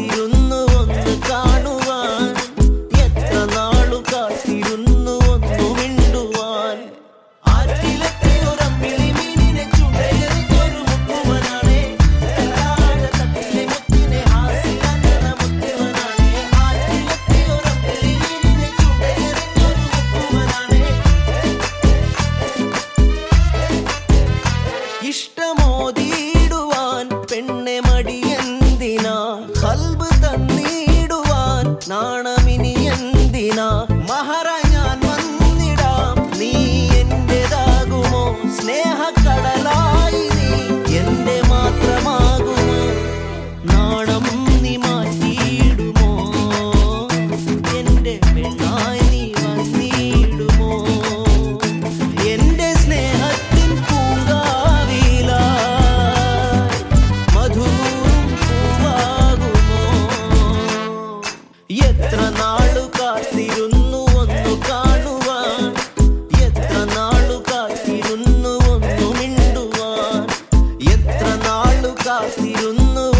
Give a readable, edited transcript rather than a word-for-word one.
കാത്തിരുന്നു ഒന്ന് കാണുവാൻ, എത്ര നാളു കാത്തിരുന്നു ഒന്നു മിണ്ടുവാൻ. ആറ്റിലത്തെ ഒരമ്പിളി മീനിനെ ചുടയെറിഞ്ഞൊരു മുക്കുവനാണേ, തട്ടിലെ മുത്തിനെ ഹാസ്യനന്ദന മുത്തുവനാണേ. ആറ്റിലത്തെ ഒരമ്പിളി മീനിനെ ചുടയെറിഞ്ഞൊരു മുക്കുവനാണേ. ഇഷ്ടമോതിടുവാൻ പെണ്ണെ മടിയെന്തിനാ, ഖൽബ് തന്നിടുവാൻ നാണമിനി എന്തിനാ. മഹറ ഞാൻ വന്നിടാം, നീ എന്റേതാകുമോ? സ്നേഹക്കടലായി നീ എന്റെ മാത്രമാകുമോ? നാണം നീ മാറ്റിയിടുമോ? എന്റെ പെണ്ണായി നീ വന്നിടുമോ? എന്റെ സ്നേഹത്തിൻ പൂങ്കാവിലായി മധുവും പൂവാകുമോ? എത്ര നാളു കാത്തിരുന്നു ഒന്നു കാണുവാൻ, എത്ര നാളു കാത്തിരുന്നു ഒന്നു മിണ്ടുവാൻ, എത്ര നാളു കാത്തിരുന്നു